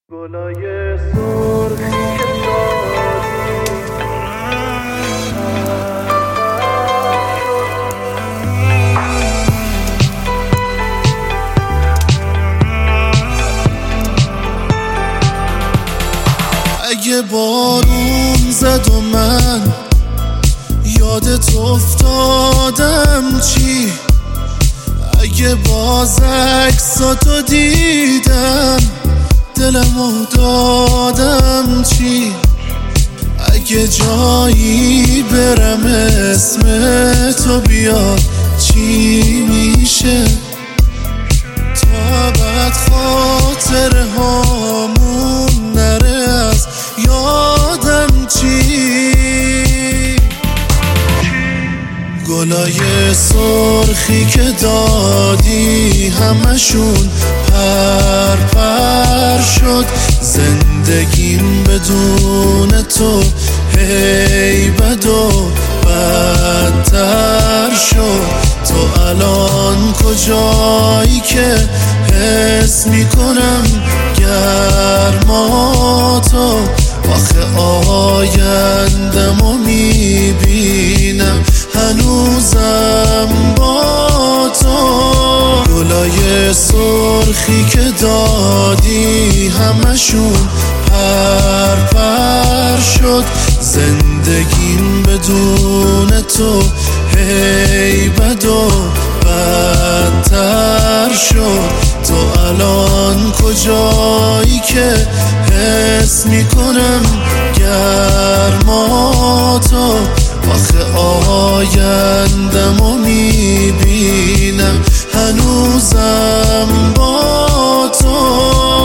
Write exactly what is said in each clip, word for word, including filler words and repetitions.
گلای سرخی که اگه بارون زد و من یادت افتادم چی؟ اگه باز عکساتو دیدم دلمو دادم چی؟ اگه جایی برم اسم تو بیاد چی میشه؟ تا بعد خاطره هامون نره از یادم چی؟ گلای سرخی که دادی همشون پر پر شد، زندگیم بدون تو هی بد و بدتر شد. تو الان کجایی که حس میکنم گرماتو؟ آخه آیندمو میبینم هنوزم با تو. گلای سرخی که دادی همشون پر پر شد، زندگیم بدون تو هی بد و بدتر شد. تو الان کجایی که حس میکنم گرماتو؟ آخه آیندمو میبینم هنوزم با تو.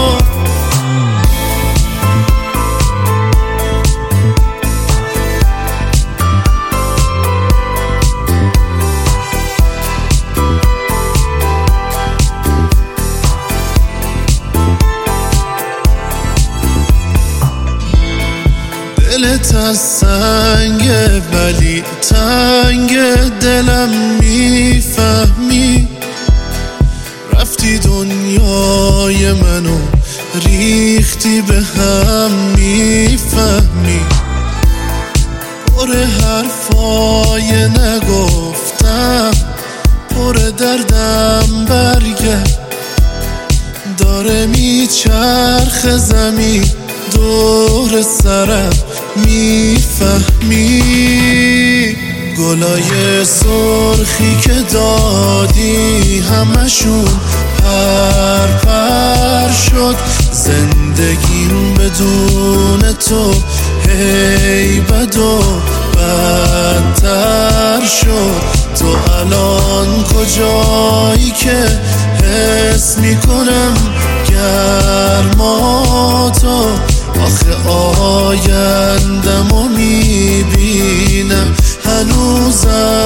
دلت از سنگ ولی تنگ دلم میفهمی، رفتی دنیای منو ریختی به هم میفهمی. پر حرفای نگفتم پر دردم برگرد، داره میچرخ زمین دور سرم میفهمی. گلای سرخی که دادی همشون پر پر شد، زندگیم بدون تو هی بد و بدتر شد. تو الان کجایی که حس میکنم گرماتو؟ آخه آیندمو میبینم هنوزم